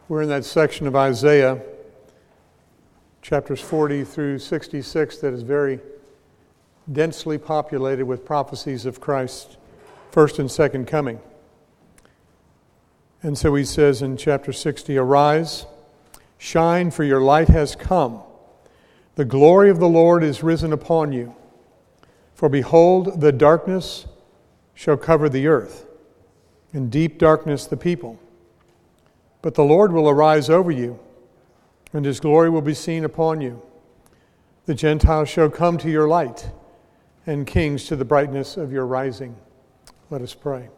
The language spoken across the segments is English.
We're in that section of Isaiah, chapters 40 through 66, that is very densely populated with prophecies of Christ's first and second coming. And so he says in chapter 60, "Arise, shine, for your light has come. The glory of the Lord is risen upon you. For behold, the darkness shall cover the earth, and deep darkness the people. But the Lord will arise over you, and his glory will be seen upon you. The Gentiles shall come to your light, and kings to the brightness of your rising." Let us pray.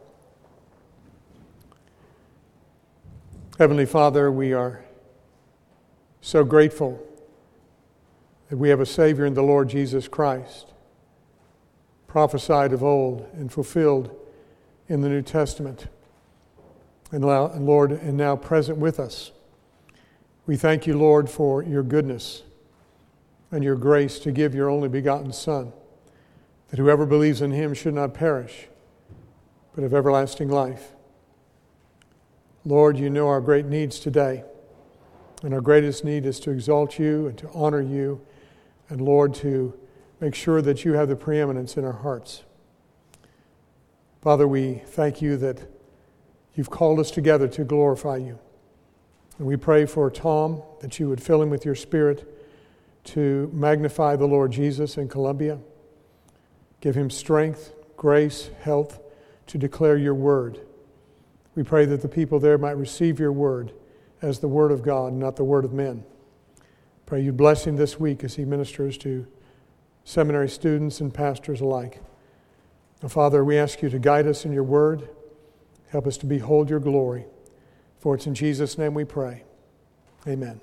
Heavenly Father, we are so grateful that we have a Savior in the Lord Jesus Christ, prophesied of old and fulfilled in the New Testament, and Lord, and now present with us. We thank you, Lord, for your goodness and your grace to give your only begotten Son, that whoever believes in him should not perish, but have everlasting life. Lord, you know our great needs today, and our greatest need is to exalt you and to honor you, and Lord, to make sure that you have the preeminence in our hearts. Father, we thank you that you've called us together to glorify you. And we pray for Tom, that you would fill him with your Spirit to magnify the Lord Jesus in Columbia. Give him strength, grace, health to declare your word. We pray that the people there might receive your word as the word of God, not the word of men. Pray you bless him this week as he ministers to seminary students and pastors alike. Now, Father, we ask you to guide us in your word. Help us to behold your glory. For it's in Jesus' name we pray. Amen.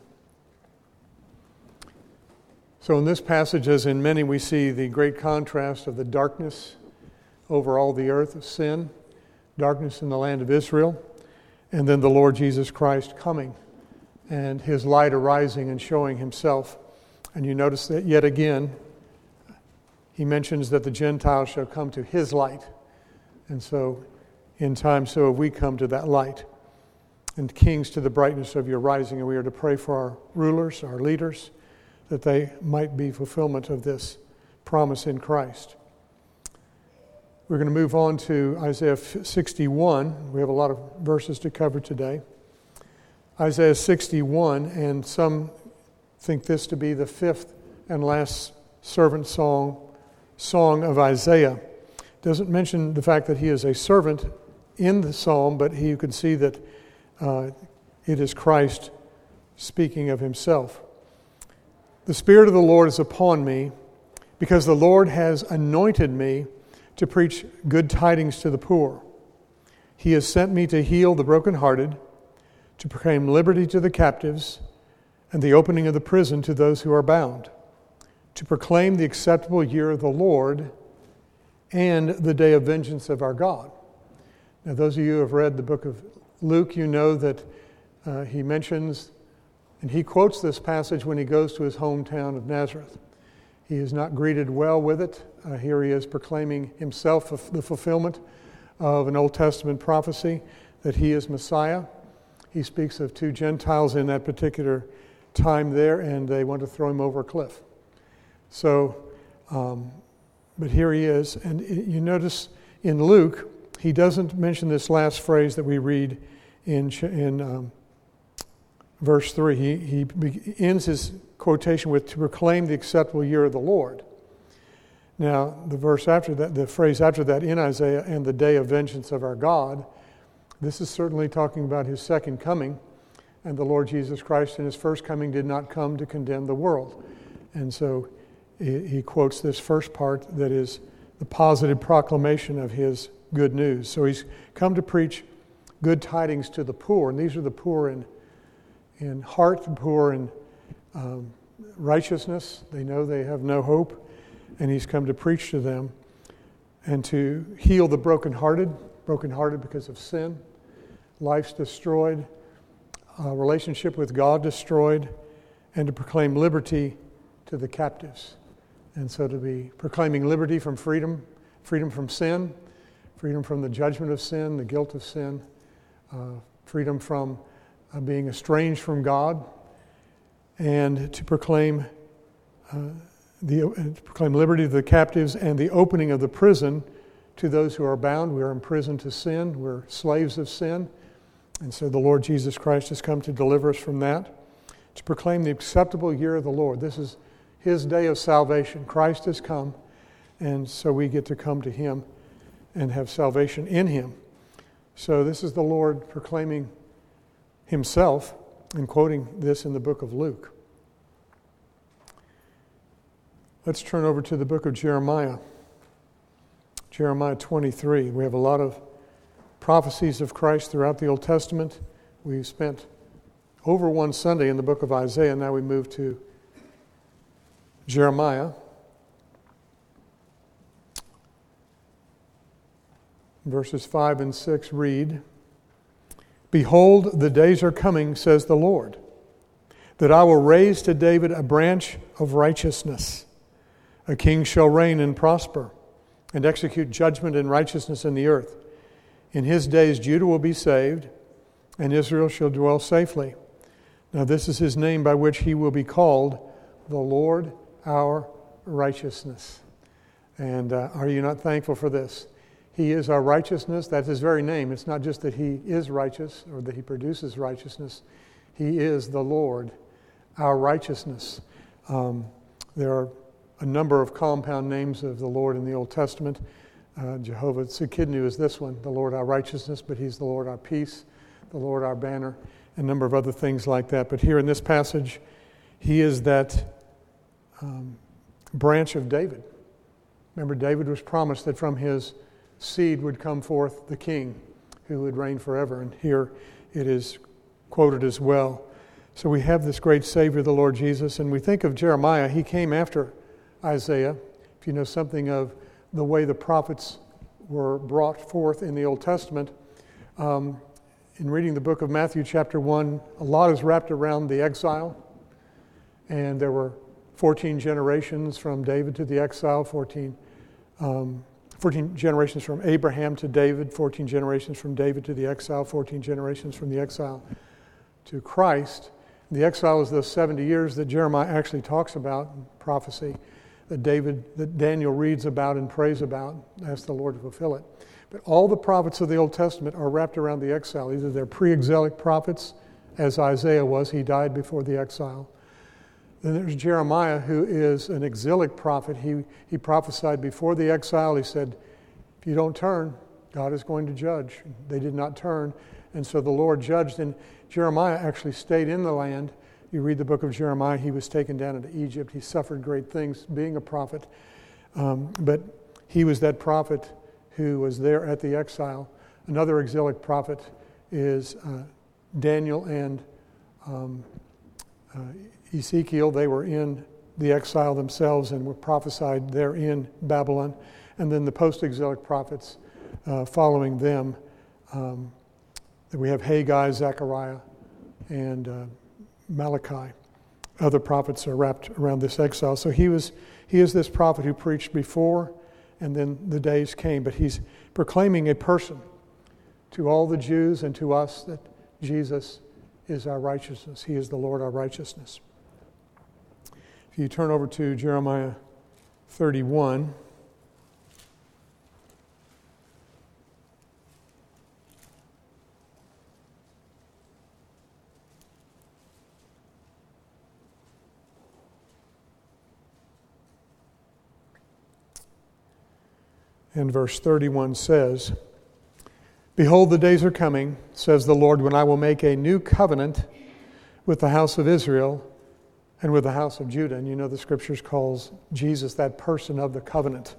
So in this passage, as in many, we see the great contrast of the darkness over all the earth of sin, darkness in the land of Israel, and then the Lord Jesus Christ coming and his light arising and showing himself. And you notice that yet again, he mentions that the Gentiles shall come to his light. And so in time, so have we come to that light, and kings to the brightness of your rising. And we are to pray for our rulers, our leaders, that they might be fulfillment of this promise in Christ. We're going to move on to Isaiah 61. We have a lot of verses to cover today. Isaiah 61, and some think this to be the fifth and last servant song of Isaiah. Doesn't mention the fact that he is a servant in the psalm, but you can see that it is Christ speaking of himself. "The Spirit of the Lord is upon me, because the Lord has anointed me to preach good tidings to the poor. He has sent me to heal the brokenhearted, to proclaim liberty to the captives, and the opening of the prison to those who are bound, to proclaim the acceptable year of the Lord and the day of vengeance of our God." Now, those of you who have read the book of Luke, you know that he mentions, and he quotes this passage when he goes to his hometown of Nazareth. He is not greeted well with it. Here he is proclaiming himself the fulfillment of an Old Testament prophecy that he is Messiah. He speaks of two Gentiles in that particular time there, and they want to throw him over a cliff. So, but here he is, and you notice in Luke, he doesn't mention this last phrase that we read in verse 3. He ends his quotation with, "to proclaim the acceptable year of the Lord." Now, the verse after that, the phrase after that in Isaiah, "and the day of vengeance of our God," this is certainly talking about his second coming. And the Lord Jesus Christ in his first coming did not come to condemn the world. And so he quotes this first part that is the positive proclamation of his good news. So he's come to preach good tidings to the poor, and these are the poor in heart, the poor in righteousness. They know they have no hope, and he's come to preach to them and to heal the brokenhearted because of sin, life's destroyed, relationship with God destroyed, and to proclaim liberty to the captives. And so to be proclaiming liberty from freedom from sin, freedom from the judgment of sin, the guilt of sin, freedom from being estranged from God, and to proclaim liberty to the captives and the opening of the prison to those who are bound. We are imprisoned to sin. We're slaves of sin. And so the Lord Jesus Christ has come to deliver us from that. To proclaim the acceptable year of the Lord. This is His day of salvation. Christ has come, and so we get to come to Him and have salvation in Him. So this is the Lord proclaiming Himself and quoting this in the book of Luke. Let's turn over to the book of Jeremiah. Jeremiah 23. We have a lot of prophecies of Christ throughout the Old Testament. We've spent over one Sunday in the book of Isaiah. Now we move to Jeremiah. Verses 5 and 6 read, "Behold, the days are coming, says the Lord, that I will raise to David a branch of righteousness. A king shall reign and prosper, and execute judgment and righteousness in the earth. In his days Judah will be saved, and Israel shall dwell safely. Now this is his name by which he will be called, the Lord our righteousness." And are you not thankful for this? He is our righteousness. That's his very name. It's not just that he is righteous or that he produces righteousness. He is the Lord, our righteousness. There are a number of compound names of the Lord in the Old Testament. Jehovah Tsidkenu is this one, the Lord our righteousness, but he's the Lord our peace, the Lord our banner, and a number of other things like that. But here in this passage, he is that branch of David. Remember, David was promised that from his seed would come forth the king who would reign forever. And here it is quoted as well. So we have this great Savior, the Lord Jesus, and we think of Jeremiah. He came after Isaiah. If you know something of the way the prophets were brought forth in the Old Testament, in reading the book of Matthew chapter 1, a lot is wrapped around the exile. And there were 14 generations from David to the exile, 14 generations from Abraham to David, 14 generations from David to the exile, 14 generations from the exile to Christ. The exile is those 70 years that Jeremiah actually talks about in prophecy, that Daniel reads about and prays about, asks the Lord to fulfill it. But all the prophets of the Old Testament are wrapped around the exile. Either they're pre-exilic prophets, as Isaiah was, he died before the exile. Then there's Jeremiah, who is an exilic prophet. He prophesied before the exile. He said, if you don't turn, God is going to judge. They did not turn, and so the Lord judged. And Jeremiah actually stayed in the land. You read the book of Jeremiah, he was taken down into Egypt. He suffered great things being a prophet. But he was that prophet who was there at the exile. Another exilic prophet is Daniel and Ezekiel. They were in the exile themselves and were prophesied there in Babylon. And then the post-exilic prophets following them. We have Haggai, Zechariah, and Malachi. Other prophets are wrapped around this exile. So he is this prophet who preached before, and then the days came. But he's proclaiming a person to all the Jews and to us that Jesus is our righteousness. He is the Lord our righteousness. If you turn over to Jeremiah 31. And verse 31 says, "Behold, the days are coming, says the Lord, when I will make a new covenant with the house of Israel and with the house of Judah." And you know the Scriptures calls Jesus that person of the covenant.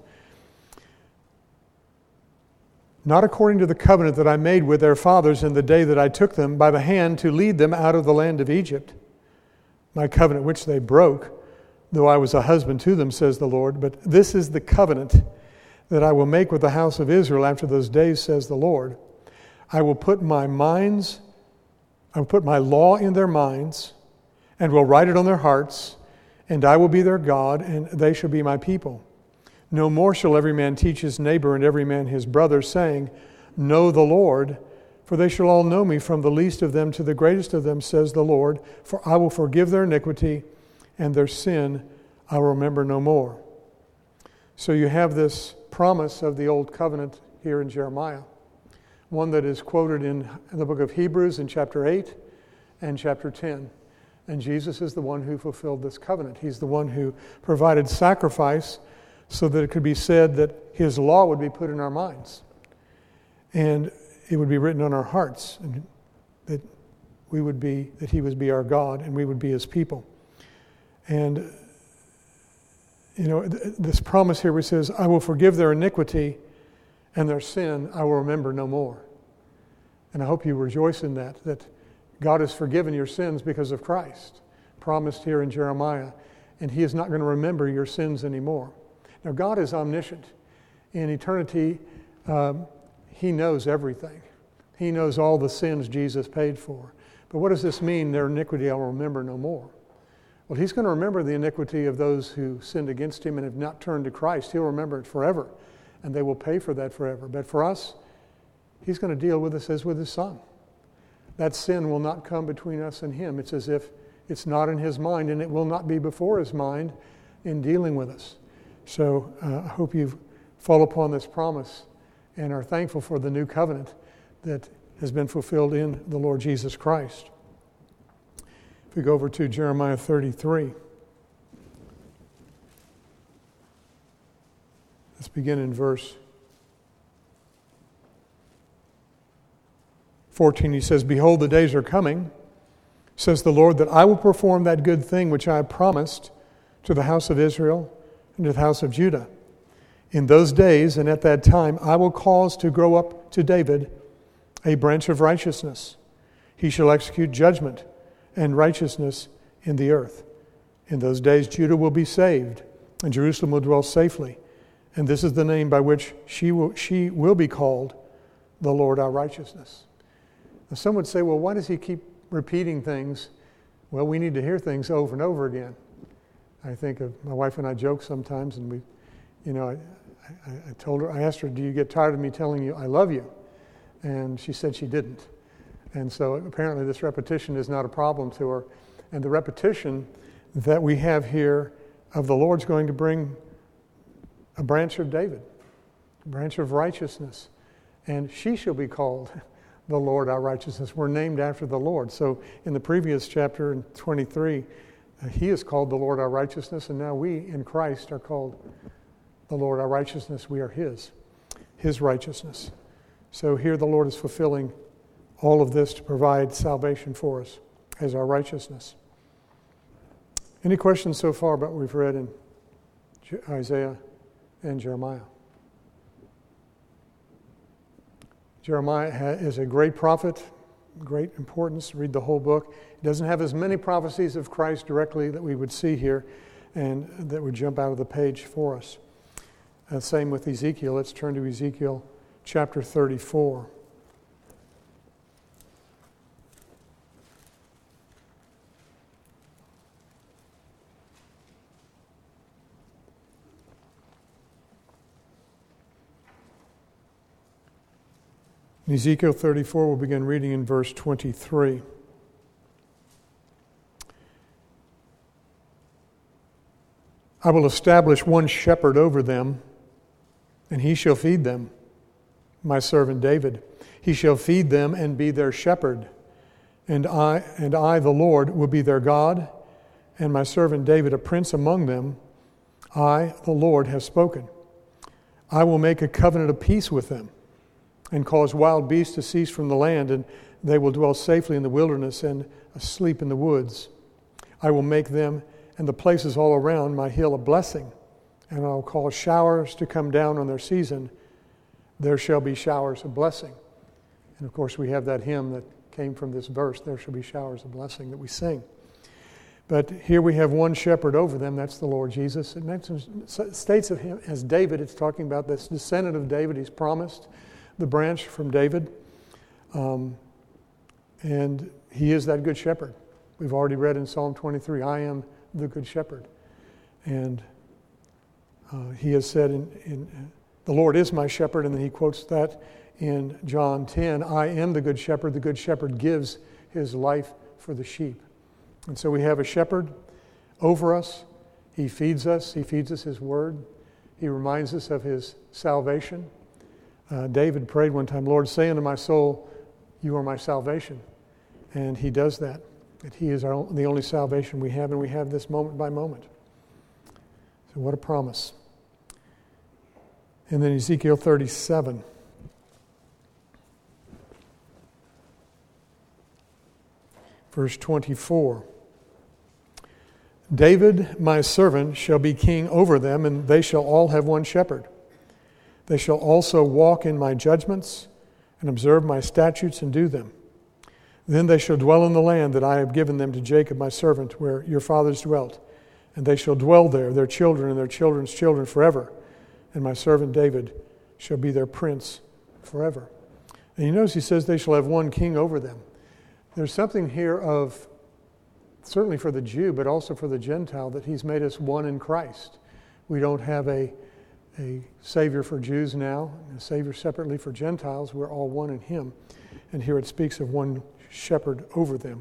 "Not according to the covenant that I made with their fathers in the day that I took them by the hand to lead them out of the land of Egypt. My covenant which they broke, though I was a husband to them, says the Lord. But this is the covenant that I will make with the house of Israel after those days, says the Lord. I will put my law in their minds, and will write it on their hearts, and I will be their God, and they shall be my people. No more shall every man teach his neighbor and every man his brother, saying, Know the Lord, For they shall all know me, from the least of them to the greatest of them, says the Lord. For I will forgive their iniquity, and their sin I will remember no more. So you have this promise of the Old Covenant here in Jeremiah, one that is quoted in the book of Hebrews in chapter 8 and chapter 10. And Jesus is the one who fulfilled this covenant. He's the one who provided sacrifice so that it could be said that his law would be put in our minds. And it would be written on our hearts, and that he would be our God and we would be his people. And this promise here where it says, I will forgive their iniquity, and their sin I will remember no more. And I hope you rejoice in that God has forgiven your sins because of Christ, promised here in Jeremiah, and he is not going to remember your sins anymore. Now, God is omniscient. In eternity, he knows everything. He knows all the sins Jesus paid for. But what does this mean, their iniquity I will remember no more? Well, he's going to remember the iniquity of those who sinned against him and have not turned to Christ. He'll remember it forever, and they will pay for that forever. But for us, he's going to deal with us as with his Son. That sin will not come between us and him. It's as if it's not in his mind, and it will not be before his mind in dealing with us. So I hope you fall upon this promise and are thankful for the new covenant that has been fulfilled in the Lord Jesus Christ. If we go over to Jeremiah 33, let's begin in verse 14. He says, Behold, the days are coming, says the Lord, that I will perform that good thing which I have promised to the house of Israel and to the house of Judah. In those days and at that time, I will cause to grow up to David a branch of righteousness. He shall execute judgment and righteousness in the earth. In those days, Judah will be saved, and Jerusalem will dwell safely. And this is the name by which she will be called, the Lord our righteousness. Now, some would say, well, why does he keep repeating things? Well, we need to hear things over and over again. I think of my wife and I joke sometimes, and I told her, I asked her, do you get tired of me telling you I love you? And she said she didn't. And so apparently this repetition is not a problem to her. And the repetition that we have here of the Lord's going to bring a branch of David, a branch of righteousness. And she shall be called the Lord our righteousness. We're named after the Lord. So in the previous chapter, in 23, he is called the Lord our righteousness. And now we in Christ are called the Lord our righteousness. We are his righteousness. So here the Lord is fulfilling all of this to provide salvation for us as our righteousness. Any questions so far about what we've read in Isaiah and Jeremiah? Jeremiah is a great prophet, great importance. Read the whole book. It doesn't have as many prophecies of Christ directly that we would see here and that would jump out of the page for us. Same with Ezekiel. Let's turn to Ezekiel chapter 34. In Ezekiel 34, we'll begin reading in verse 23. I will establish one shepherd over them, and he shall feed them, my servant David. He shall feed them and be their shepherd. And I, the Lord, will be their God, and my servant David a prince among them. I, the Lord, have spoken. I will make a covenant of peace with them, and cause wild beasts to cease from the land, and they will dwell safely in the wilderness and asleep in the woods. I will make them and the places all around my hill a blessing, and I will cause showers to come down on their season. There shall be showers of blessing. And of course we have that hymn that came from this verse, there shall be showers of blessing, that we sing. But here we have one shepherd over them, that's the Lord Jesus. It states of him as David. It's talking about this descendant of David. He's promised the branch from David. And he is that good shepherd. We've already read in Psalm 23, I am the good shepherd. And he has said, the Lord is my shepherd, and then he quotes that in John 10, I am the good shepherd. The good shepherd gives his life for the sheep. And so we have a shepherd over us. He feeds us. He feeds us his word. He reminds us of his salvation. David prayed one time, Lord, say unto my soul, you are my salvation. And he does that. That he is the only salvation we have, and we have this moment by moment. So what a promise. And then Ezekiel 37. Verse 24. David, my servant, shall be king over them, and they shall all have one shepherd. They shall also walk in my judgments and observe my statutes and do them. Then they shall dwell in the land that I have given them to Jacob my servant, where your fathers dwelt. And they shall dwell there, their children and their children's children forever. And my servant David shall be their prince forever. And you notice he says they shall have one king over them. There's something here of, certainly for the Jew, but also for the Gentile, that he's made us one in Christ. We don't have a Savior for Jews now, and a Savior separately for Gentiles. We're all one in him. And here it speaks of one shepherd over them.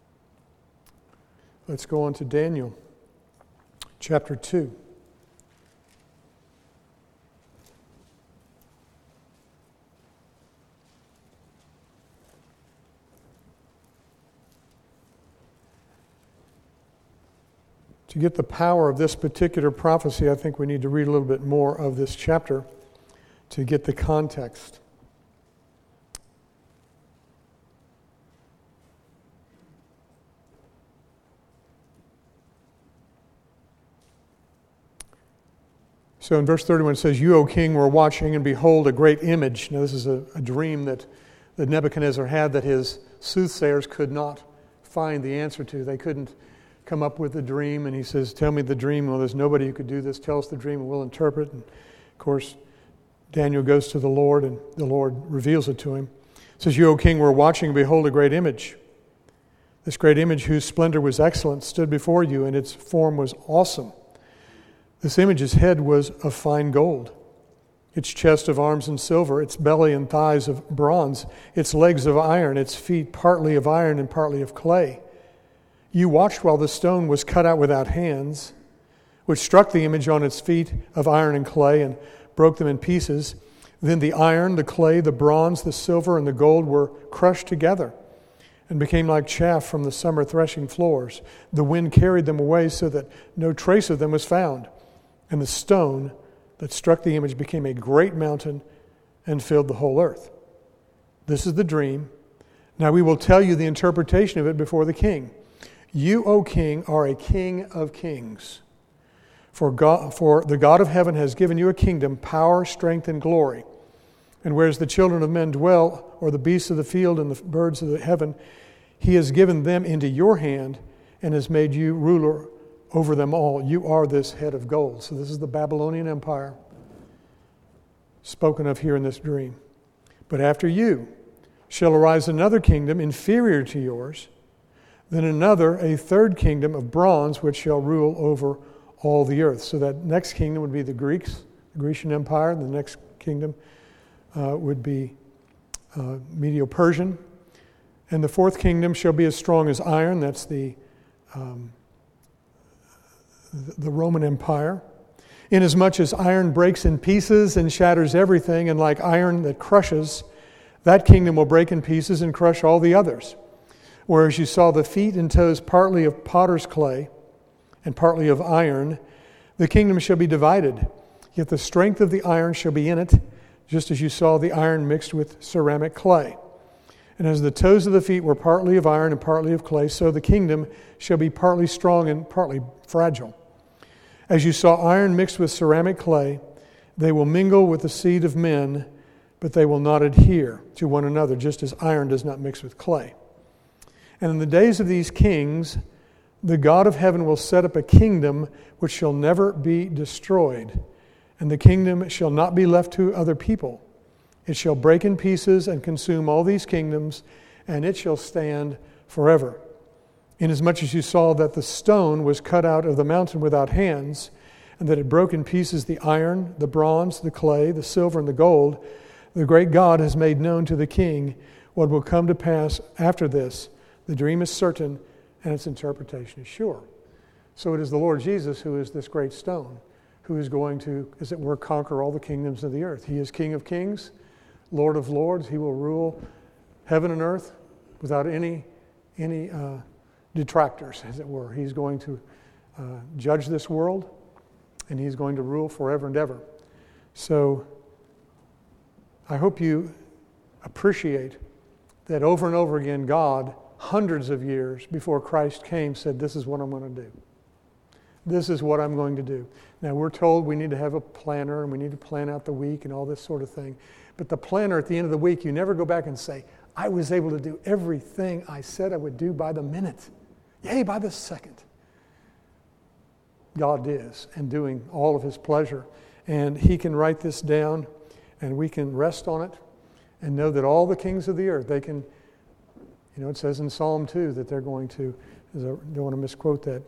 Let's go on to Daniel, chapter 2. To get the power of this particular prophecy, I think we need to read a little bit more of this chapter to get the context. So in verse 31 it says, You, O king, were watching, and behold, a great image. Now this is a dream that Nebuchadnezzar had that his soothsayers could not find the answer to. They couldn't come up with the dream, and he says, tell me the dream. Well, there's nobody who could do this. Tell us the dream and we'll interpret. And of course, Daniel goes to the Lord, and the Lord reveals it to him. It says, You, O king, were watching, and behold, a great image. This great image, whose splendor was excellent, stood before you, and its form was awesome. This image's head was of fine gold, its chest of arms and silver, its belly and thighs of bronze, its legs of iron, its feet partly of iron and partly of clay. You watched while the stone was cut out without hands, which struck the image on its feet of iron and clay and broke them in pieces. Then the iron, the clay, the bronze, the silver, and the gold were crushed together and became like chaff from the summer threshing floors. The wind carried them away so that no trace of them was found. And the stone that struck the image became a great mountain and filled the whole earth. This is the dream. Now we will tell you the interpretation of it before the king. You, O king, are a king of kings. For the God of heaven has given you a kingdom, power, strength, and glory. And whereas the children of men dwell, or the beasts of the field and the birds of the heaven, he has given them into your hand and has made you ruler over them all. You are this head of gold. So this is the Babylonian Empire spoken of here in this dream. But after you shall arise another kingdom inferior to yours, then another, a third kingdom of bronze, which shall rule over all the earth. So that next kingdom would be the Greeks, the Grecian Empire. And the next kingdom would be Medo-Persian. And the fourth kingdom shall be as strong as iron. That's the Roman Empire. Inasmuch as iron breaks in pieces and shatters everything, and like iron that crushes, that kingdom will break in pieces and crush all the others. Whereas you saw the feet and toes partly of potter's clay and partly of iron, the kingdom shall be divided. Yet the strength of the iron shall be in it, just as you saw the iron mixed with ceramic clay. And as the toes of the feet were partly of iron and partly of clay, so the kingdom shall be partly strong and partly fragile. As you saw iron mixed with ceramic clay, they will mingle with the seed of men, but they will not adhere to one another, just as iron does not mix with clay. And in the days of these kings, the God of heaven will set up a kingdom which shall never be destroyed. And the kingdom shall not be left to other people. It shall break in pieces and consume all these kingdoms, and it shall stand forever. Inasmuch as you saw that the stone was cut out of the mountain without hands, and that it broke in pieces the iron, the bronze, the clay, the silver, and the gold, The great God has made known to the king what will come to pass after this. The dream is certain, and its interpretation is sure. So it is the Lord Jesus who is this great stone, who is going to, as it were, conquer all the kingdoms of the earth. He is King of kings, Lord of lords. He will rule heaven and earth without any detractors, as it were. He's going to judge this world, and he's going to rule forever and ever. So I hope you appreciate that over and over again, God, hundreds of years before Christ came, said, this is what I'm going to do. This is what I'm going to do. Now, we're told we need to have a planner, and we need to plan out the week and all this sort of thing. But the planner, at the end of the week, you never go back and say, I was able to do everything I said I would do by the minute. Yea, by the second. God is, and doing all of his pleasure. And he can write this down, and we can rest on it and know that all the kings of the earth, they can, it says in Psalm 2 that they're going to, I don't want to misquote that.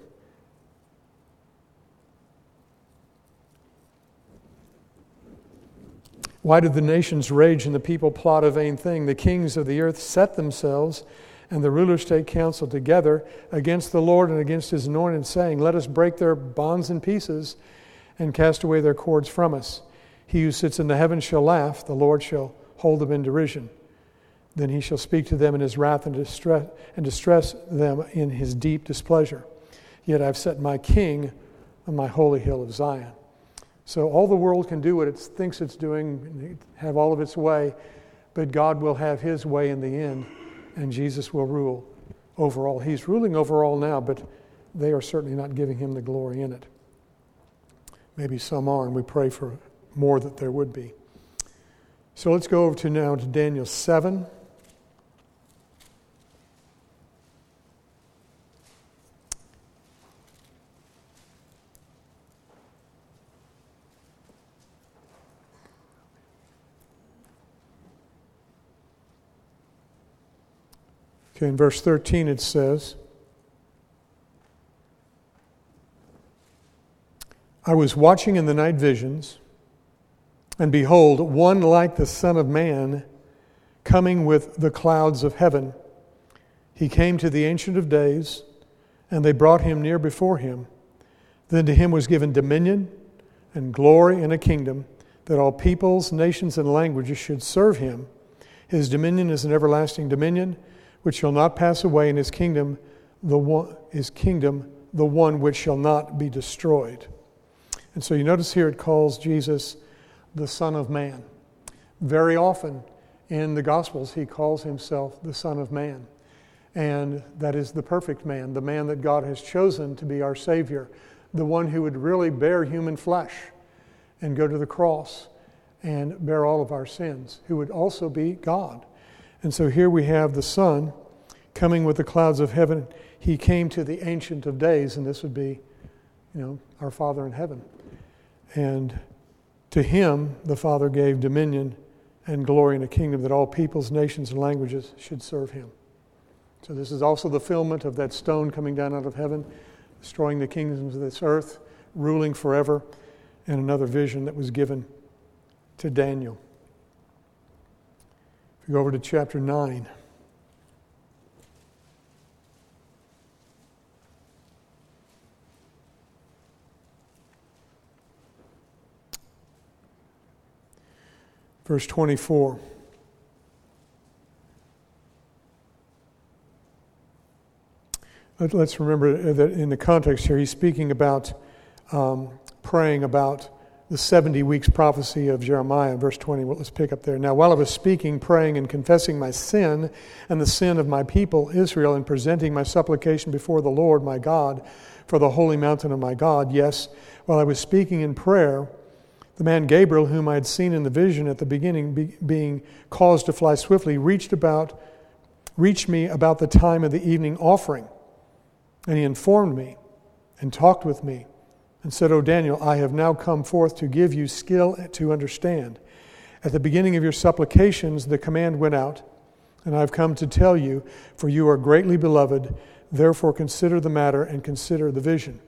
Why do the nations rage and the people plot a vain thing? The kings of the earth set themselves, and the rulers take counsel together against the Lord and against his anointed, saying, let us break their bonds in pieces and cast away their cords from us. He who sits in the heavens shall laugh, the Lord shall hold them in derision. Then he shall speak to them in his wrath and distress them in his deep displeasure. Yet I've set my king on my holy hill of Zion. So all the world can do what it thinks it's doing, have all of its way, but God will have his way in the end, and Jesus will rule over all. He's ruling over all now, but they are certainly not giving him the glory in it. Maybe some are, and we pray for more that there would be. So let's go over now to Daniel 7. Okay, in verse 13 it says, I was watching in the night visions, and behold, one like the Son of Man coming with the clouds of heaven. He came to the Ancient of Days, and they brought him near before him. Then to him was given dominion and glory and a kingdom, that all peoples, nations, and languages should serve him. His dominion is an everlasting dominion, which shall not pass away, and his kingdom the one which shall not be destroyed. And so you notice here it calls Jesus the Son of Man. Very often in the Gospels he calls himself the Son of Man. And that is the perfect man, the man that God has chosen to be our Savior, the one who would really bear human flesh and go to the cross and bear all of our sins, who would also be God. And so here we have the Son coming with the clouds of heaven. He came to the Ancient of Days, and this would be, our Father in heaven. And to him, the Father gave dominion and glory and a kingdom that all peoples, nations, and languages should serve him. So this is also the fulfillment of that stone coming down out of heaven, destroying the kingdoms of this earth, ruling forever, and another vision that was given to Daniel. If you go over to chapter 9. Verse 24. Let's remember that in the context here, he's speaking about praying about the 70 weeks prophecy of Jeremiah, verse 20. Well, let's pick up there. Now, while I was speaking, praying, and confessing my sin and the sin of my people Israel, and presenting my supplication before the Lord my God for the holy mountain of my God, yes, while I was speaking in prayer, the man Gabriel, whom I had seen in the vision at the beginning, being caused to fly swiftly, reached me about the time of the evening offering. And he informed me and talked with me and said, O Daniel, I have now come forth to give you skill to understand. At the beginning of your supplications, the command went out, and I have come to tell you, for you are greatly beloved. Therefore consider the matter and consider the vision.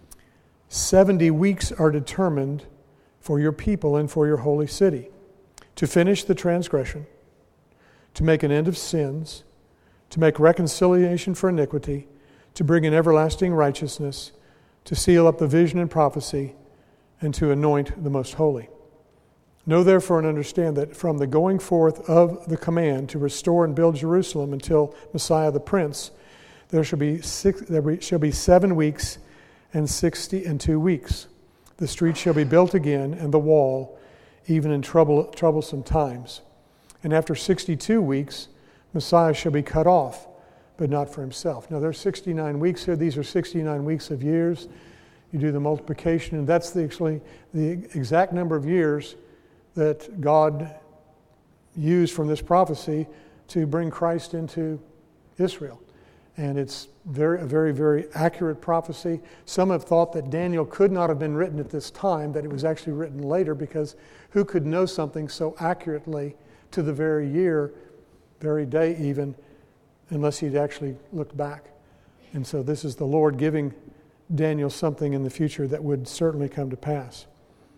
70 weeks are determined for your people and for your holy city. to finish the transgression, to make an end of sins, to make reconciliation for iniquity, to bring in everlasting righteousness, to seal up the vision and prophecy, and to anoint the most holy. Know therefore and understand that from the going forth of the command to restore and build Jerusalem until Messiah the Prince, there shall be 7 weeks and 62 weeks. The street shall be built again, and the wall, even in troublesome times. And after 62 weeks, Messiah shall be cut off, but not for himself. Now there's 69 weeks here. These are 69 weeks of years. You do the multiplication, and that's actually the exact number of years that God used from this prophecy to bring Christ into Israel. And it's a very, very accurate prophecy. Some have thought that Daniel could not have been written at this time, that it was actually written later, because who could know something so accurately to the very year, very day even, unless he'd actually looked back. And so this is the Lord giving Daniel something in the future that would certainly come to pass.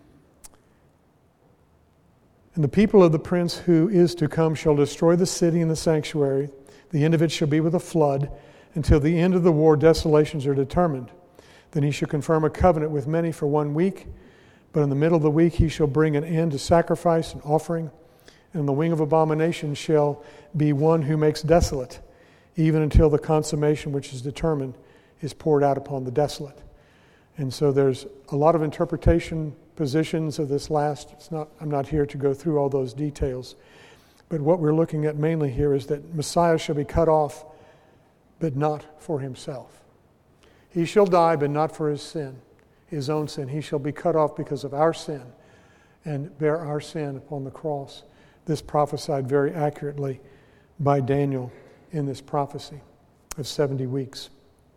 And the people of the prince who is to come shall destroy the city and the sanctuary. The end of it shall be with a flood. Until the end of the war, desolations are determined. Then he shall confirm a covenant with many for 1 week. But in the middle of the week he shall bring an end to sacrifice and offering. And in the wing of abomination shall be one who makes desolate, even until the consummation which is determined is poured out upon the desolate. And so there's a lot of interpretation positions of this last. I'm not here to go through all those details. But what we're looking at mainly here is that Messiah shall be cut off, but not for himself. He shall die, but not for his sin, his own sin. He shall be cut off because of our sin and bear our sin upon the cross. This prophesied very accurately by Daniel in this prophecy of 70 weeks.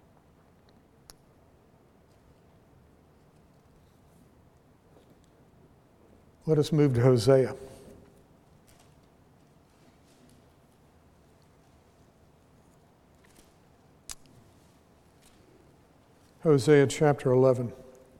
Let us move to Hosea. Hosea chapter 11.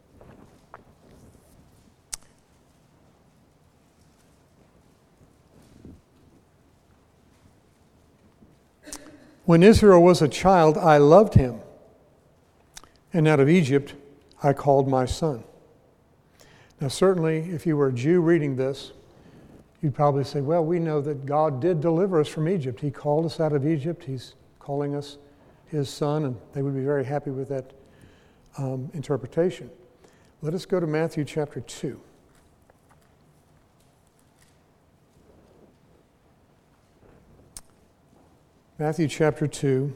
When Israel was a child, I loved him, and out of Egypt I called my son. Now certainly, if you were a Jew reading this, you'd probably say, well, we know that God did deliver us from Egypt. He called us out of Egypt. He's calling us his son, and they would be very happy with that interpretation. Let us go to Matthew chapter 2. Matthew chapter 2.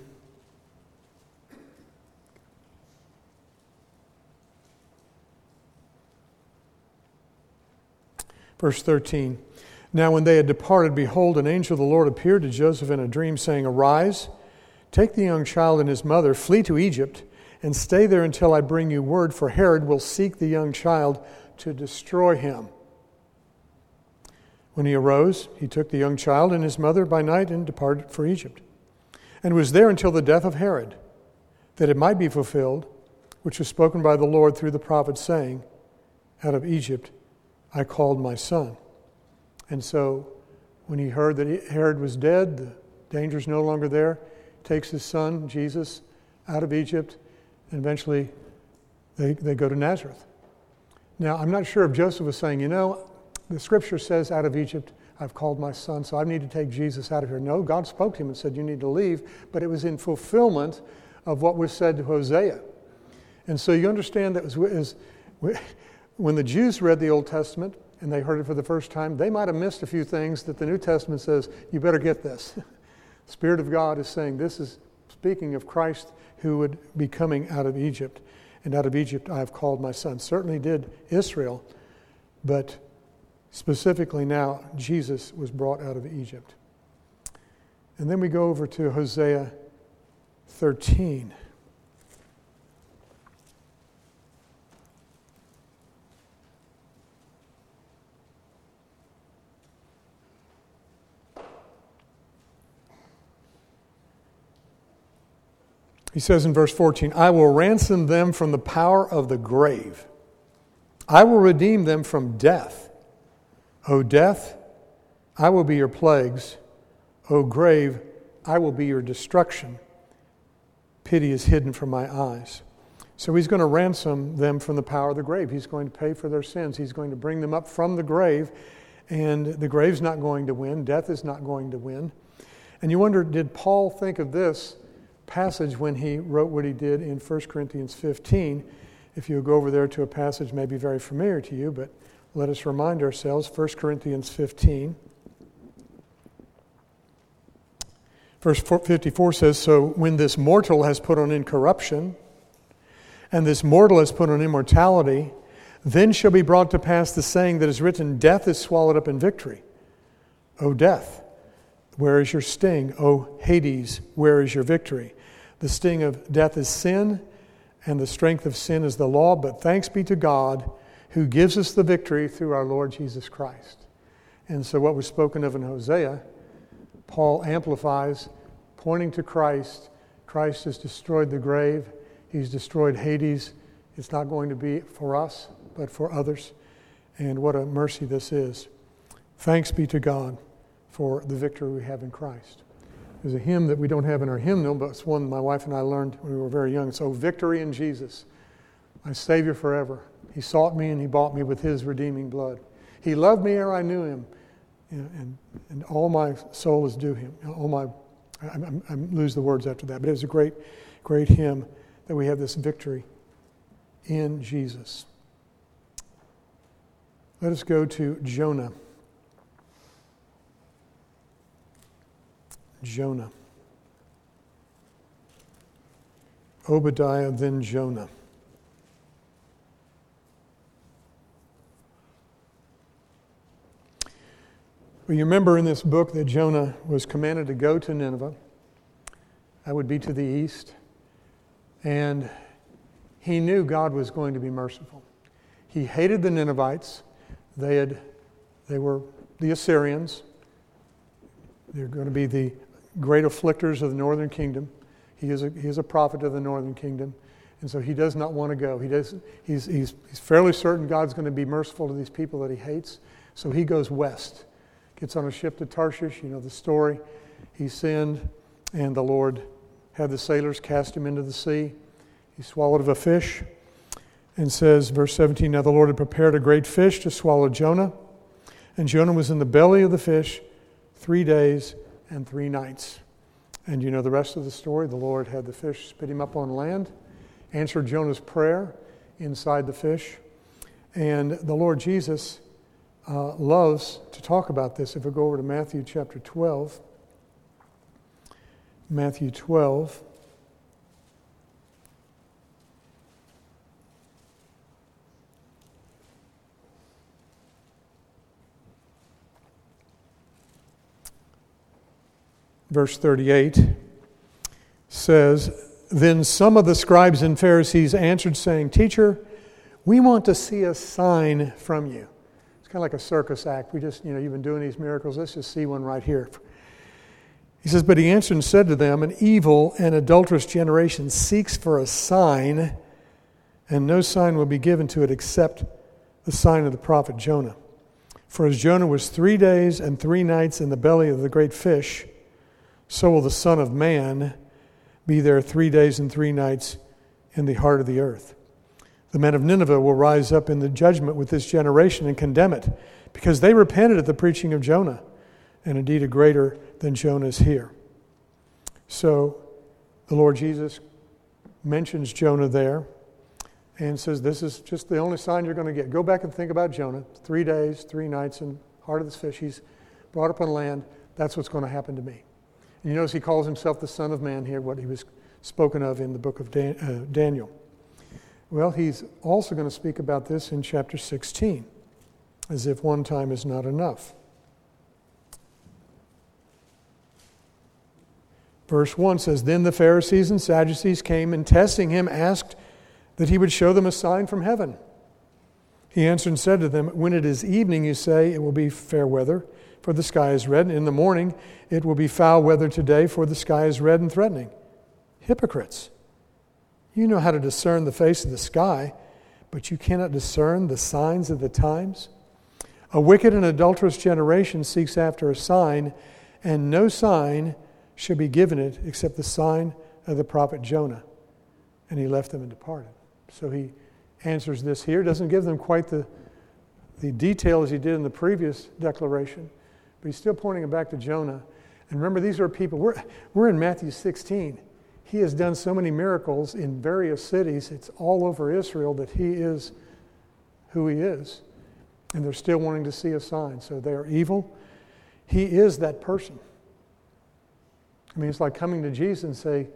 Verse 13. Now when they had departed, behold, an angel of the Lord appeared to Joseph in a dream, saying, Arise, take the young child and his mother, flee to Egypt, and stay there until I bring you word, for Herod will seek the young child to destroy him. When he arose, he took the young child and his mother by night and departed for Egypt, and was there until the death of Herod, that it might be fulfilled, which was spoken by the Lord through the prophet, saying, Out of Egypt I called my son. And so when he heard that Herod was dead, the danger's no longer there, takes his son, Jesus, out of Egypt, and eventually they go to Nazareth. Now, I'm not sure if Joseph was saying, the scripture says out of Egypt I've called my son, so I need to take Jesus out of here. No, God spoke to him and said, you need to leave, but it was in fulfillment of what was said to Hosea. And so you understand that when the Jews read the Old Testament and they heard it for the first time, they might have missed a few things that the New Testament says, you better get this. The Spirit of God is saying this is speaking of Christ who would be coming out of Egypt. And out of Egypt I have called my son. Certainly did Israel, but specifically now Jesus was brought out of Egypt. And then we go over to Hosea 13. He says in verse 14, I will ransom them from the power of the grave. I will redeem them from death. O death, I will be your plagues. O grave, I will be your destruction. Pity is hidden from my eyes. So he's going to ransom them from the power of the grave. He's going to pay for their sins. He's going to bring them up from the grave, and the grave's not going to win. Death is not going to win. And you wonder, did Paul think of this passage when he wrote what he did in 1 Corinthians 15? If you go over there to a passage maybe very familiar to you, but let us remind ourselves, 1 Corinthians 15. Verse 54 says, so when this mortal has put on incorruption, and this mortal has put on immortality, then shall be brought to pass the saying that is written, death is swallowed up in victory. O death, where is your sting? O Hades, where is your victory? The sting of death is sin, and the strength of sin is the law, but thanks be to God who gives us the victory through our Lord Jesus Christ. And so what was spoken of in Hosea, Paul amplifies, pointing to Christ. Christ has destroyed the grave. He's destroyed Hades. It's not going to be for us, but for others. And what a mercy this is. Thanks be to God for the victory we have in Christ. There's a hymn that we don't have in our hymnal, but it's one my wife and I learned when we were very young. So, victory in Jesus, my Savior forever. He sought me and He bought me with His redeeming blood. He loved me ere I knew Him, and all my soul is due Him. I lose the words after that, but it was a great, great hymn that we have this victory in Jesus. Let us go to Jonah. Jonah. Obadiah, then Jonah. Well, you remember in this book that Jonah was commanded to go to Nineveh. That would be to the east. And he knew God was going to be merciful. He hated the Ninevites. They were the Assyrians. They're going to be the great afflictors of the northern kingdom. He is a prophet of the northern kingdom. And so he does not want to go. He's fairly certain God's going to be merciful to these people that he hates. So he goes west. Gets on a ship to Tarshish. You know the story. He sinned, and the Lord had the sailors cast him into the sea. He swallowed of a fish. And says, verse 17, now the Lord had prepared a great fish to swallow Jonah. And Jonah was in the belly of the fish 3 days and 3 nights. And you know the rest of the story. The Lord had the fish spit him up on land, answered Jonah's prayer inside the fish. And the Lord Jesus loves to talk about this. If we go over to Matthew chapter 12. Matthew 12. Verse 38 says, then some of the scribes and Pharisees answered, saying, Teacher, we want to see a sign from you. It's kind of like a circus act. We just, you've been doing these miracles. Let's just see one right here. He says, but he answered and said to them, an evil and adulterous generation seeks for a sign, and no sign will be given to it except the sign of the prophet Jonah. For as Jonah was 3 days and 3 nights in the belly of the great fish, so will the Son of Man be there 3 days and 3 nights in the heart of the earth. The men of Nineveh will rise up in the judgment with this generation and condemn it, because they repented at the preaching of Jonah, and indeed a greater than Jonah is here. So the Lord Jesus mentions Jonah there and says, this is just the only sign you're going to get. Go back and think about Jonah. 3 days, 3 nights in the heart of this fish. He's brought up on land. That's what's going to happen to me. And you notice he calls himself the Son of Man here, what he was spoken of in the book of Daniel. Well, he's also going to speak about this in chapter 16, as if one time is not enough. Verse 1 says, then the Pharisees and Sadducees came and testing him asked that he would show them a sign from heaven. He answered and said to them, when it is evening, you say, it will be fair weather, for the sky is red, and in the morning it will be foul weather today, for the sky is red and threatening. Hypocrites! You know how to discern the face of the sky, but you cannot discern the signs of the times. A wicked and adulterous generation seeks after a sign, and no sign shall be given it except the sign of the prophet Jonah. And he left them and departed. So he answers this here. Doesn't give them quite the detail as he did in the previous declaration, but he's still pointing it back to Jonah. And remember, these are people, we're in Matthew 16. He has done so many miracles in various cities. It's all over Israel that he is who he is. And they're still wanting to see a sign. So they are evil. He is that person. I mean, it's like coming to Jesus and say,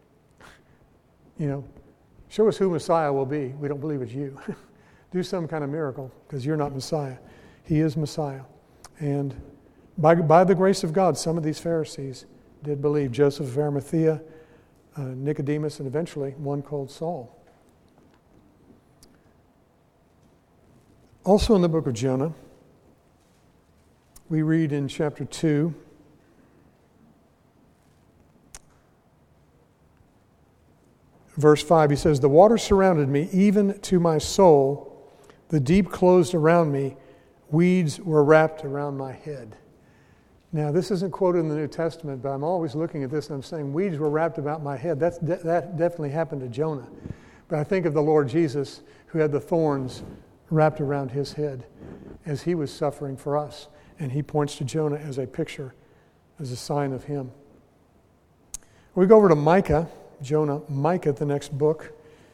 show us who Messiah will be. We don't believe it's you. Do some kind of miracle, because you're not Messiah. He is Messiah. And by the grace of God, some of these Pharisees did believe. Joseph of Arimathea, Nicodemus, and eventually one called Saul. Also in the book of Jonah, we read in chapter 2, verse 5, he says, "The water surrounded me, even to my soul. The deep closed around me. Weeds were wrapped around my head." Now, this isn't quoted in the New Testament, but I'm always looking at this and I'm saying, weeds were wrapped about my head. That definitely happened to Jonah. But I think of the Lord Jesus, who had the thorns wrapped around his head as he was suffering for us. And he points to Jonah as a picture, as a sign of him. We go over to Micah, Micah, the next book,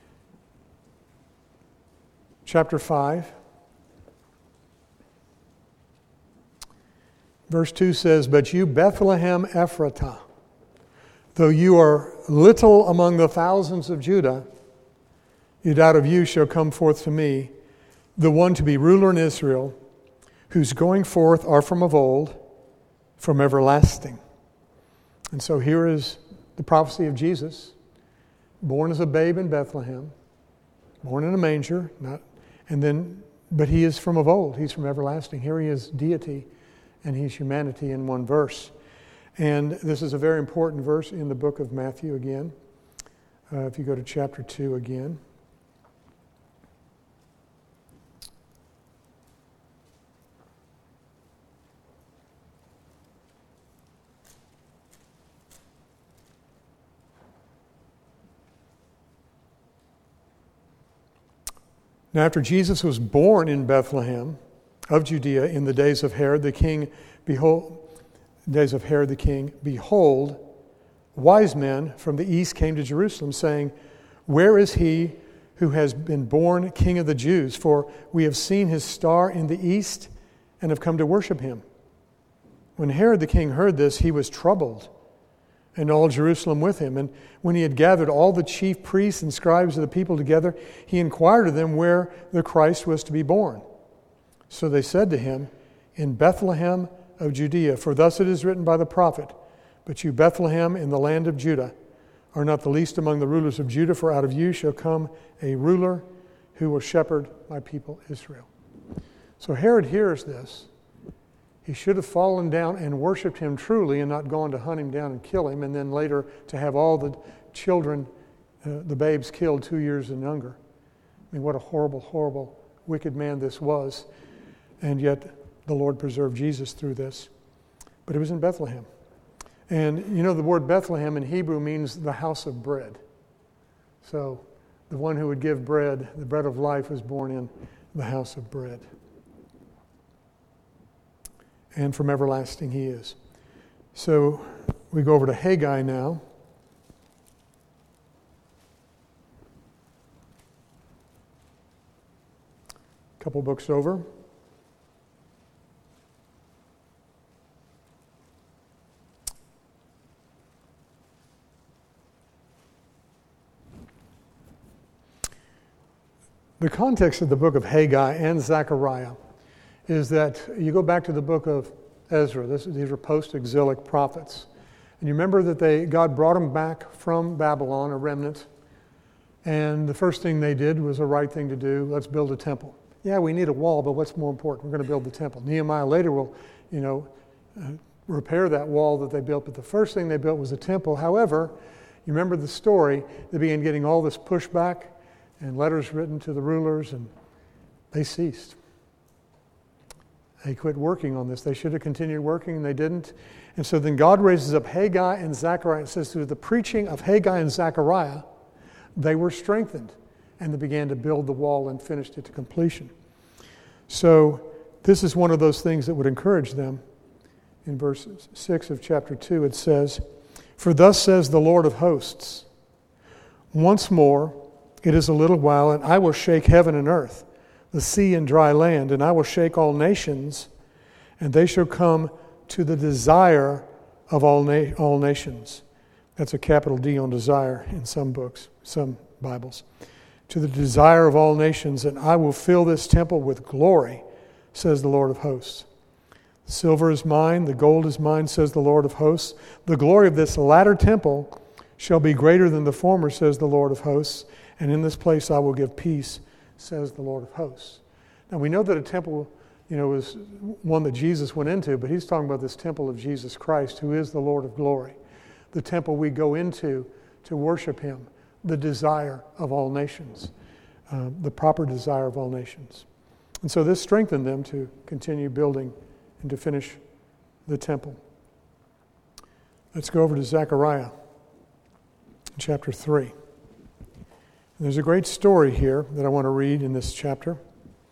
chapter 5. Verse 2 says, "But you, Bethlehem Ephratah, though you are little among the thousands of Judah, yet out of you shall come forth to me the one to be ruler in Israel, whose going forth are from of old, from everlasting." And so here is the prophecy of Jesus, born as a babe in Bethlehem, born in a manger, but he is from of old. He's from everlasting. Here he is deity, and he's humanity in one verse. And this is a very important verse in the book of Matthew again. If you go to chapter 2 again. Now, after Jesus was born in Bethlehem of Judea in the days of Herod the king, behold, wise men from the east came to Jerusalem, saying, "Where is he who has been born King of the Jews? For we have seen his star in the east and have come to worship him." When Herod the king heard this, he was troubled, and all Jerusalem with him. And when he had gathered all the chief priests and scribes of the people together, he inquired of them where the Christ was to be born. So they said to him, "In Bethlehem of Judea, for thus it is written by the prophet, but you, Bethlehem, in the land of Judah, are not the least among the rulers of Judah, for out of you shall come a ruler who will shepherd my people Israel." So Herod hears this. He should have fallen down and worshipped him truly and not gone to hunt him down and kill him, and then later to have all the children, the babes, killed 2 years and younger. I mean, what a horrible, horrible, wicked man this was. And yet the Lord preserved Jesus through this. But it was in Bethlehem. And the word Bethlehem in Hebrew means the house of bread. So the one who would give bread, the bread of life, was born in the house of bread. And from everlasting he is. So we go over to Haggai now. A couple books over. The context of the book of Haggai and Zechariah is that you go back to the book of Ezra. These are post-exilic prophets. And you remember that God brought them back from Babylon, a remnant, and the first thing they did was a right thing to do. Let's build a temple. Yeah, we need a wall, but what's more important? We're going to build the temple. Nehemiah later will, repair that wall that they built, but the first thing they built was a temple. However, you remember the story, they began getting all this pushback and letters written to the rulers, and they ceased. They quit working on this. They should have continued working, and they didn't. And so then God raises up Haggai and Zechariah and says, through the preaching of Haggai and Zechariah, they were strengthened, and they began to build the wall and finished it to completion. So this is one of those things that would encourage them. In verse 6 of chapter 2, it says, "For thus says the Lord of hosts, once more it is a little while, and I will shake heaven and earth, the sea and dry land, and I will shake all nations, and they shall come to the desire of all nations." That's a capital D on desire in some books, some Bibles. "To the desire of all nations, and I will fill this temple with glory, says the Lord of hosts. Silver is mine, the gold is mine, says the Lord of hosts. The glory of this latter temple shall be greater than the former, says the Lord of hosts. And in this place I will give peace, says the Lord of hosts." Now we know that a temple, is one that Jesus went into, but he's talking about this temple of Jesus Christ, who is the Lord of glory. The temple we go into to worship him, the desire of all nations, the proper desire of all nations. And so this strengthened them to continue building and to finish the temple. Let's go over to Zechariah, chapter 3. And there's a great story here that I want to read in this chapter. It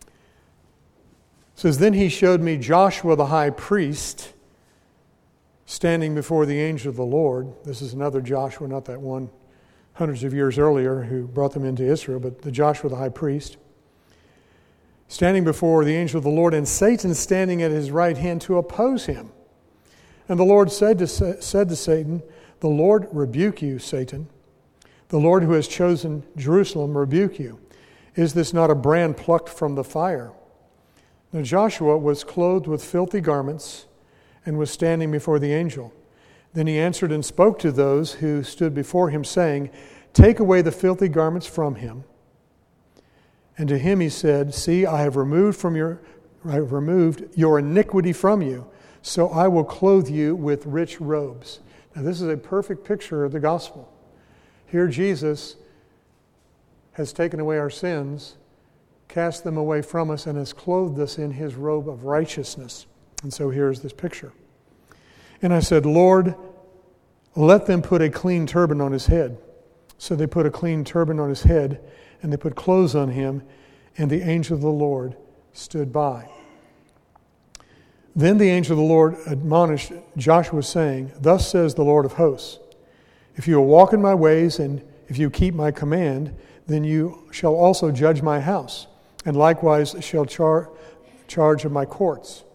says, "Then he showed me Joshua the high priest standing before the angel of the Lord." This is another Joshua, not that one hundreds of years earlier who brought them into Israel, but the Joshua the high priest, standing before the angel of the Lord, and Satan standing at his right hand to oppose him. And the Lord said to Satan, "The Lord rebuke you, Satan. The Lord who has chosen Jerusalem rebuke you. Is this not a brand plucked from the fire?" Now Joshua was clothed with filthy garments and was standing before the angel. Then he answered and spoke to those who stood before him, saying, "Take away the filthy garments from him." And to him he said, "See, I have removed your iniquity from you, so I will clothe you with rich robes." Now this is a perfect picture of the gospel. Here Jesus has taken away our sins, cast them away from us, and has clothed us in his robe of righteousness. And so here's this picture. "And I said, Lord, let them put a clean turban on his head." So they put a clean turban on his head, and they put clothes on him, and the angel of the Lord stood by. Then the angel of the Lord admonished Joshua, saying, "Thus says the Lord of hosts, if you will walk in my ways, and if you keep my command, then you shall also judge my house, and likewise shall charge of my courts.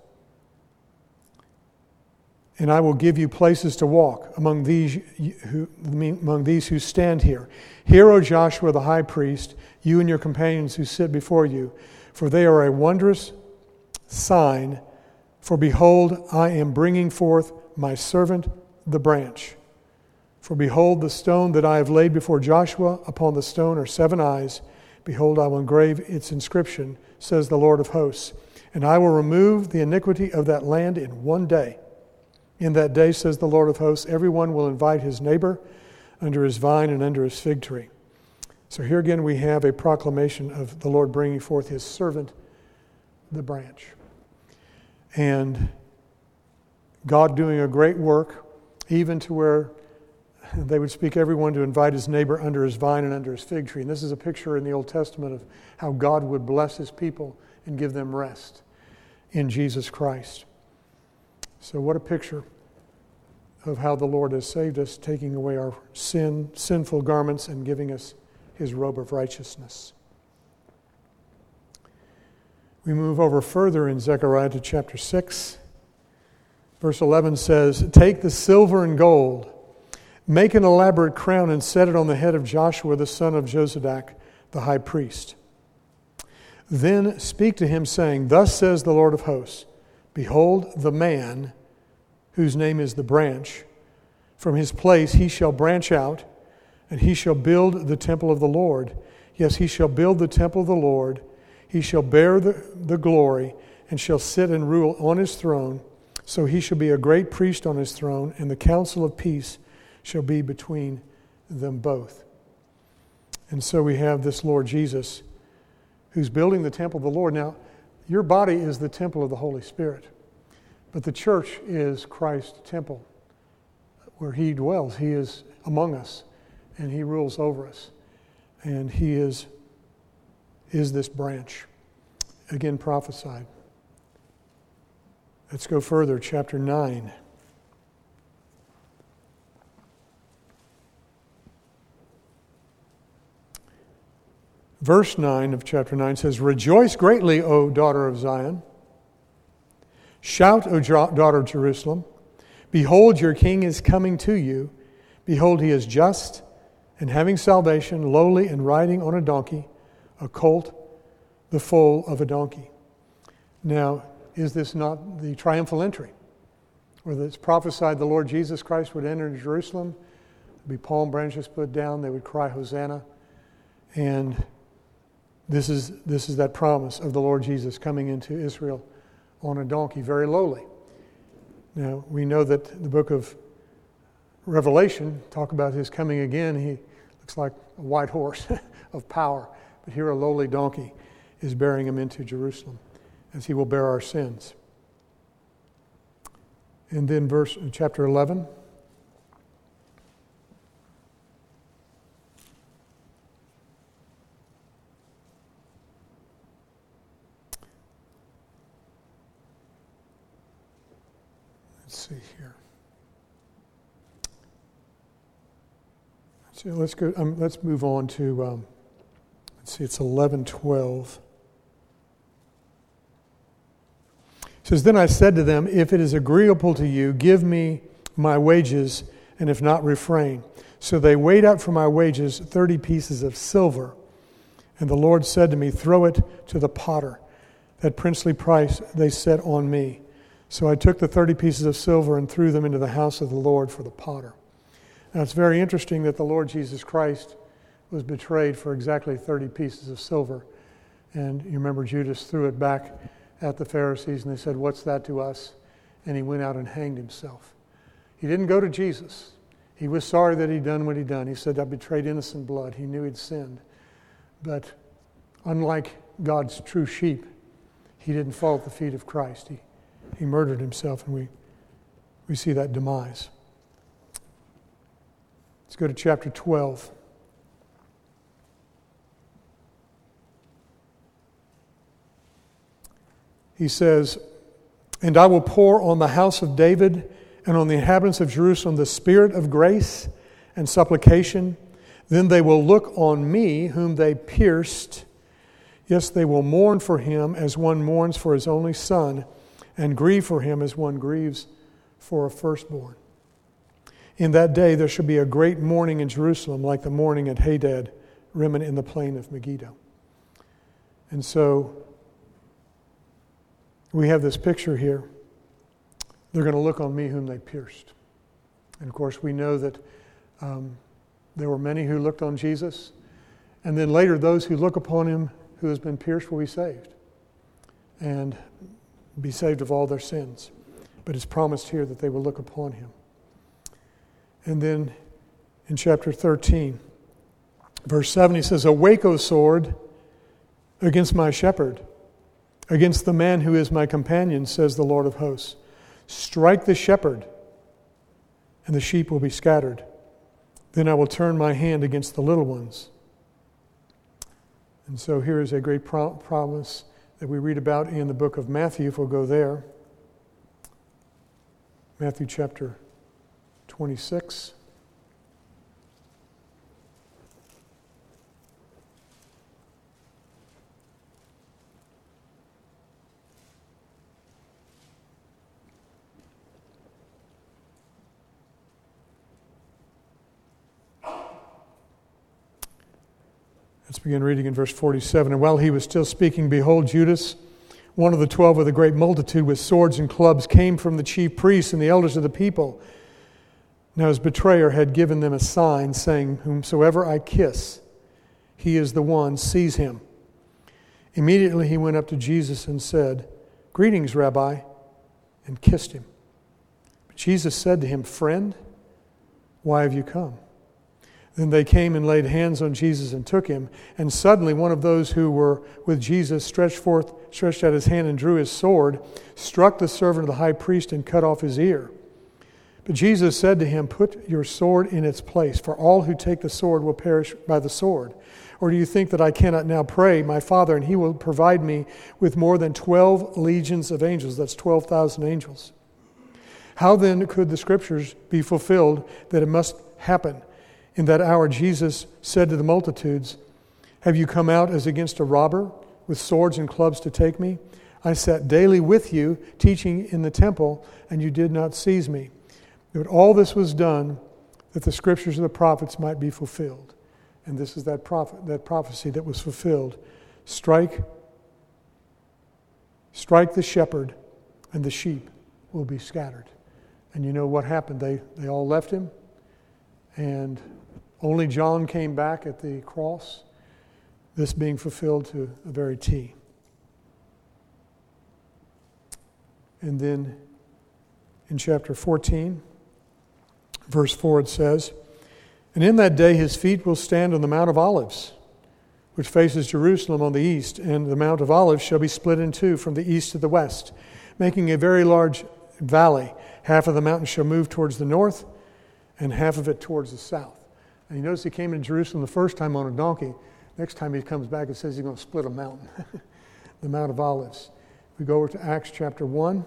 And I will give you places to walk among these who stand here. Hear, O Joshua the high priest, you and your companions who sit before you, for they are a wondrous sign. For behold, I am bringing forth my servant, the branch. For behold, the stone that I have laid before Joshua, upon the stone are 7 eyes. Behold, I will engrave its inscription, says the Lord of hosts. And I will remove the iniquity of that land in one day. In that day, says the Lord of hosts, everyone will invite his neighbor under his vine and under his fig tree." So here again we have a proclamation of the Lord bringing forth his servant, the branch. And God doing a great work, even to where they would speak everyone to invite his neighbor under his vine and under his fig tree. And this is a picture in the Old Testament of how God would bless his people and give them rest in Jesus Christ. So what a picture of how the Lord has saved us, taking away our sinful garments and giving us his robe of righteousness. We move over further in Zechariah to chapter 6. Verse 11 says, "Take the silver and gold, make an elaborate crown and set it on the head of Joshua the son of Jozadak, the high priest. Then speak to him, saying, Thus says the Lord of hosts, Behold, the man, whose name is the branch, from his place he shall branch out, and he shall build the temple of the Lord. Yes, he shall build the temple of the Lord. He shall bear the glory, and shall sit and rule on his throne. So he shall be a great priest on his throne, and the counsel of peace shall be between them both." And so we have this Lord Jesus who's building the temple of the Lord. Now, Your body is the temple of the Holy Spirit, but the church is Christ's temple where he dwells. He is among us, and he rules over us. And he is this branch, again prophesied. Let's go further, chapter 9. Verse 9 of chapter 9 says, "Rejoice greatly, O daughter of Zion. Shout, O daughter of Jerusalem. Behold, your king is coming to you. Behold, he is just and having salvation, lowly and riding on a donkey, a colt, the foal of a donkey." Now, is this not the triumphal entry? Where it's prophesied the Lord Jesus Christ would enter into Jerusalem, there'd be palm branches put down, they would cry, Hosanna. And this is that promise of the Lord Jesus coming into Israel on a donkey, very lowly. Now, we know that the book of Revelation talk about his coming again. He looks like a white horse of power. But here a lowly donkey is bearing him into Jerusalem, as he will bear our sins. And then chapter 11. Let's see here. So let's go. Let's move on to. Let's see. It's 11:12. It says, "Then I said to them, if it is agreeable to you, give me my wages, and if not, refrain. So they weighed out for my wages 30 pieces of silver. And the Lord said to me, throw it to the potter. That princely price they set on me. So I took the 30 pieces of silver and threw them into the house of the Lord for the potter." Now it's very interesting that the Lord Jesus Christ was betrayed for exactly 30 pieces of silver. And you remember Judas threw it back at the Pharisees and they said, "What's that to us?" And he went out and hanged himself. He didn't go to Jesus. He was sorry that he'd done what he'd done. He said, "I betrayed innocent blood." He knew he'd sinned. But unlike God's true sheep, he didn't fall at the feet of Christ. He murdered himself, and we see that demise. Let's go to chapter 12. He says, "And I will pour on the house of David and on the inhabitants of Jerusalem the spirit of grace and supplication. Then they will look on me whom they pierced. Yes, they will mourn for him as one mourns for his only son, and grieve for him as one grieves for a firstborn. In that day there shall be a great mourning in Jerusalem, like the mourning at Hadad, Rimmon in the plain of Megiddo." And so we have this picture here. They're going to look on me whom they pierced. And of course we know that there were many who looked on Jesus, and then later those who look upon him who has been pierced will be saved and be saved of all their sins. But it's promised here that they will look upon him. And then in chapter 13, verse 7, he says, "Awake, O sword, against my shepherd, against the man who is my companion, says the Lord of hosts. Strike the shepherd, and the sheep will be scattered. Then I will turn my hand against the little ones." And so here is a great promise that we read about in the book of Matthew, if we'll go there. Matthew chapter 26. Let's begin reading in verse 47. "And while he was still speaking, behold, Judas, one of the 12 of the great multitude, with swords and clubs, came from the chief priests and the elders of the people. Now his betrayer had given them a sign, saying, 'Whomsoever I kiss, he is the one, seize him.' Immediately he went up to Jesus and said, 'Greetings, Rabbi,' and kissed him. But Jesus said to him, 'Friend, why have you come?' Then they came and laid hands on Jesus and took him. And suddenly one of those who were with Jesus stretched out his hand and drew his sword, struck the servant of the high priest and cut off his ear. But Jesus said to him, "Put your sword in its place, for all who take the sword will perish by the sword. Or do you think that I cannot now pray my Father, and he will provide me with more than 12 legions of angels?" That's 12,000 angels. How then could the scriptures be fulfilled that it must happen? In that hour Jesus said to the multitudes, "Have you come out as against a robber, with swords and clubs to take me? I sat daily with you, teaching in the temple, and you did not seize me." But all this was done that the scriptures of the prophets might be fulfilled. And this is that prophecy that was fulfilled. Strike the shepherd, and the sheep will be scattered. And you know what happened? They all left him, and only John came back at the cross, this being fulfilled to the very T. And then in chapter 14, verse 4, it says, "And in that day his feet will stand on the Mount of Olives, which faces Jerusalem on the east, and the Mount of Olives shall be split in two from the east to the west, making a very large valley. Half of the mountain shall move towards the north, and half of it towards the south." And you notice he came into Jerusalem the first time on a donkey. Next time he comes back, it says he's going to split a mountain, the Mount of Olives. We go over to Acts chapter 1.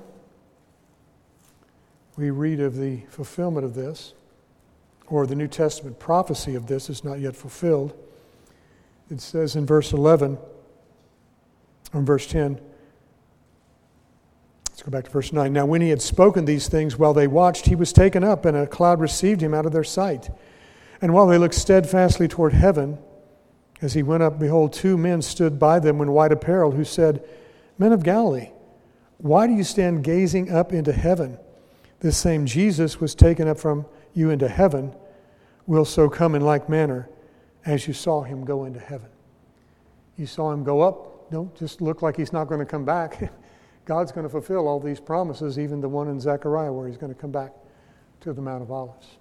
We read of the fulfillment of this, or the New Testament prophecy of this is not yet fulfilled. It says in verse 11, or verse 10, let's go back to verse 9. "Now when he had spoken these things while they watched, he was taken up, and a cloud received him out of their sight. And while they looked steadfastly toward heaven, as he went up, behold, two men stood by them in white apparel, who said, 'Men of Galilee, why do you stand gazing up into heaven? This same Jesus was taken up from you into heaven, will so come in like manner as you saw him go into heaven.'" You saw him go up. Don't just look like he's not going to come back. God's going to fulfill all these promises, even the one in Zechariah where he's going to come back to the Mount of Olives.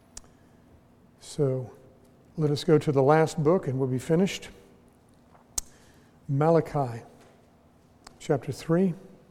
So let us go to the last book and we'll be finished. Malachi chapter 3.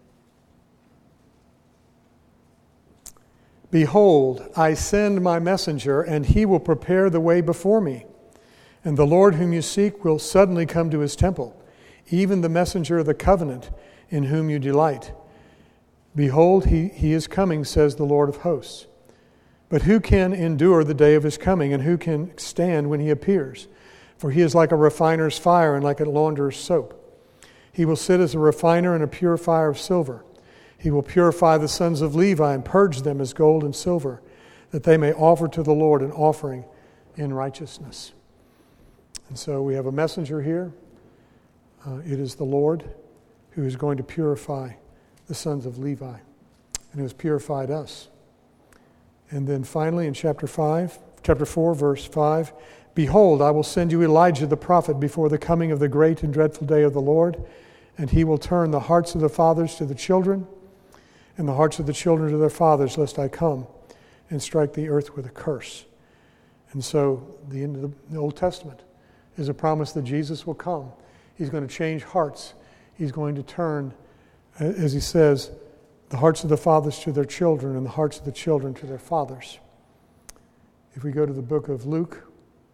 "Behold, I send my messenger, and he will prepare the way before me. And the Lord whom you seek will suddenly come to his temple, even the messenger of the covenant in whom you delight. Behold, he is coming, says the Lord of hosts. But who can endure the day of his coming, and who can stand when he appears? For he is like a refiner's fire and like a launderer's soap. He will sit as a refiner and a purifier of silver. He will purify the sons of Levi and purge them as gold and silver, that they may offer to the Lord an offering in righteousness." And so we have a messenger here. It is the Lord who is going to purify the sons of Levi and who has purified us. And then finally in chapter 4, verse 5, "Behold, I will send you Elijah the prophet before the coming of the great and dreadful day of the Lord, and he will turn the hearts of the fathers to the children, and the hearts of the children to their fathers, lest I come and strike the earth with a curse." And so the end of the Old Testament is a promise that Jesus will come. He's going to change hearts. He's going to turn, as he says, the hearts of the fathers to their children and the hearts of the children to their fathers. If we go to the book of Luke,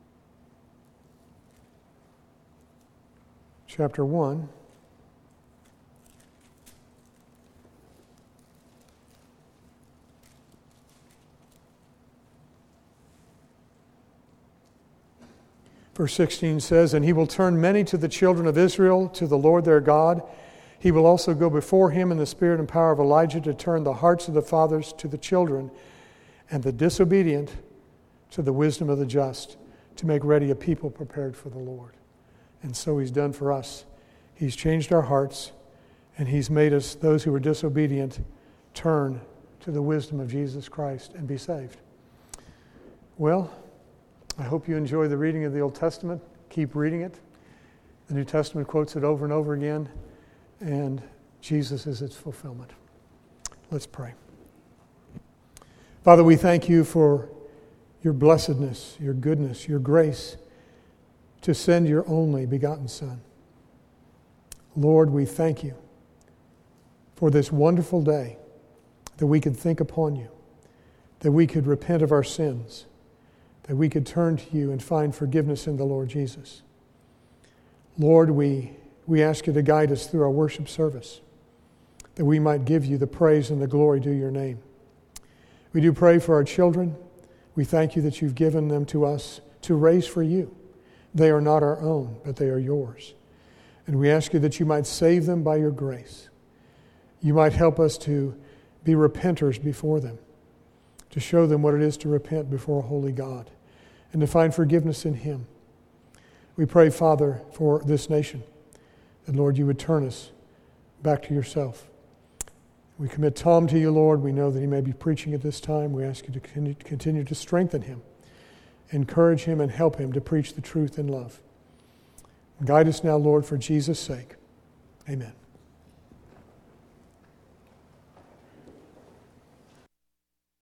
chapter 1, verse 16 says, "And he will turn many to the children of Israel, to the Lord their God. He will also go before him in the spirit and power of Elijah to turn the hearts of the fathers to the children, and the disobedient to the wisdom of the just, to make ready a people prepared for the Lord." And so he's done for us. He's changed our hearts, and he's made us, those who were disobedient, turn to the wisdom of Jesus Christ and be saved. Well, I hope you enjoy the reading of the Old Testament. Keep reading it. The New Testament quotes it over and over again, and Jesus is its fulfillment. Let's pray. Father, we thank you for your blessedness, your goodness, your grace to send your only begotten Son. Lord, we thank you for this wonderful day that we could think upon you, that we could repent of our sins, that we could turn to you and find forgiveness in the Lord Jesus. Lord, we ask you to guide us through our worship service, that we might give you the praise and the glory due your name. We do pray for our children. We thank you that you've given them to us to raise for you. They are not our own, but they are yours. And we ask you that you might save them by your grace. You might help us to be repenters before them, to show them what it is to repent before a holy God, and to find forgiveness in him. We pray, Father, for this nation, that, Lord, you would turn us back to yourself. We commit Tom to you, Lord. We know that he may be preaching at this time. We ask you to continue to strengthen him, encourage him, and help him to preach the truth in love. Guide us now, Lord, for Jesus' sake. Amen.